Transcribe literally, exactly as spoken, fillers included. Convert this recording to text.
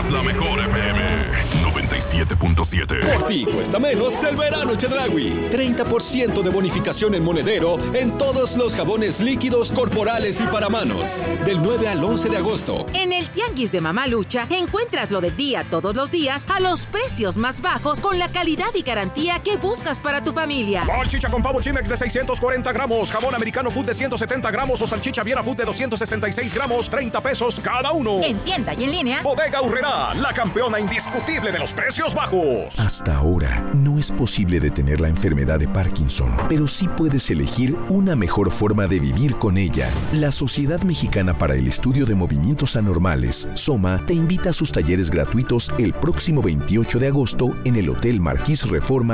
escuchas la mejor F M noventa y siete punto siete. Por ti cuesta menos el verano Chedraui. treinta por ciento de bonificación en monedero en todos los jabones líquidos corporales y para manos. Del nueve al once de agosto. En el Tianguis de Mamalucha encuentras lo del día todos los días a los precios más bajos con la calidad y garantía que buscas para tu familia. Salchicha con pavo Chimex de seiscientos cuarenta gramos, jabón americano Food de ciento setenta gramos o salchicha Viera Food de doscientos sesenta y seis gramos, treinta pesos cada uno. En tienda y en línea. Bodega Aurrerá, la campeona indiscutible de los precios bajos. Hasta ahora, no es posible detener la enfermedad de Parkinson, pero sí puedes elegir una mejor forma de vivir con ella. La Sociedad Mexicana para el Estudio de Movimientos Anormales, SOMA, te invita a sus talleres gratuitos el próximo veintiocho de agosto en el Hotel Marquis Reforma